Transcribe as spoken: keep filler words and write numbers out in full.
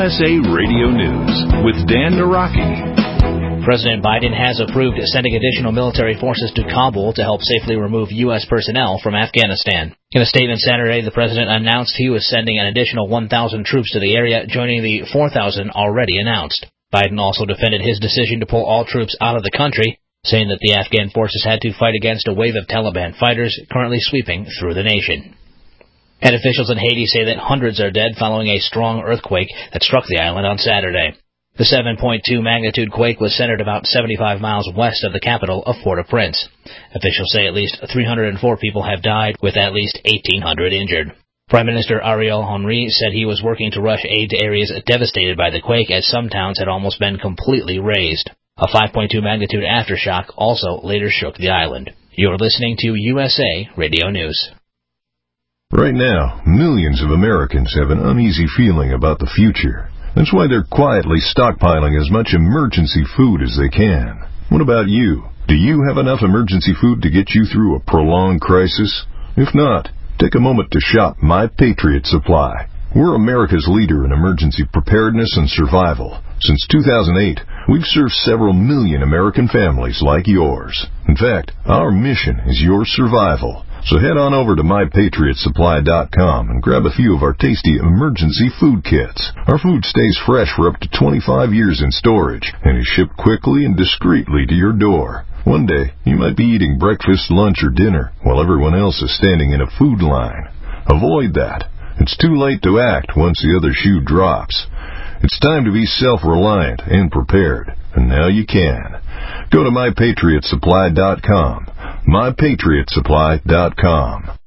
S A Radio News with Dan Naraki. President Biden has approved sending additional military forces to Kabul to help safely remove U S personnel from Afghanistan. In a statement Saturday, the president announced he was sending an additional one thousand troops to the area, joining the four thousand already announced. Biden also defended his decision to pull all troops out of the country, saying that the Afghan forces had to fight against a wave of Taliban fighters currently sweeping through the nation. And officials in Haiti say that hundreds are dead following a strong earthquake that struck the island on Saturday. The seven point two magnitude quake was centered about seventy-five miles west of the capital of Port-au-Prince. Officials say at least three hundred four people have died, with at least eighteen hundred injured. Prime Minister Ariel Henry said he was working to rush aid to areas devastated by the quake, as some towns had almost been completely razed. A five point two magnitude aftershock also later shook the island. You're listening to U S A Radio News. Right now, millions of Americans have an uneasy feeling about the future. That's why they're quietly stockpiling as much emergency food as they can. What about you? Do you have enough emergency food to get you through a prolonged crisis? If not, take a moment to shop My Patriot Supply. We're America's leader in emergency preparedness and survival. Since two thousand eight, we've served several million American families like yours. In fact, our mission is your survival. So head on over to my patriot supply dot com and grab a few of our tasty emergency food kits. Our food stays fresh for up to twenty-five years in storage and is shipped quickly and discreetly to your door. One day, you might be eating breakfast, lunch, or dinner while everyone else is standing in a food line. Avoid that. It's too late to act once the other shoe drops. It's time to be self-reliant and prepared, and now you can. Go to my patriot supply dot com. my patriot supply dot com.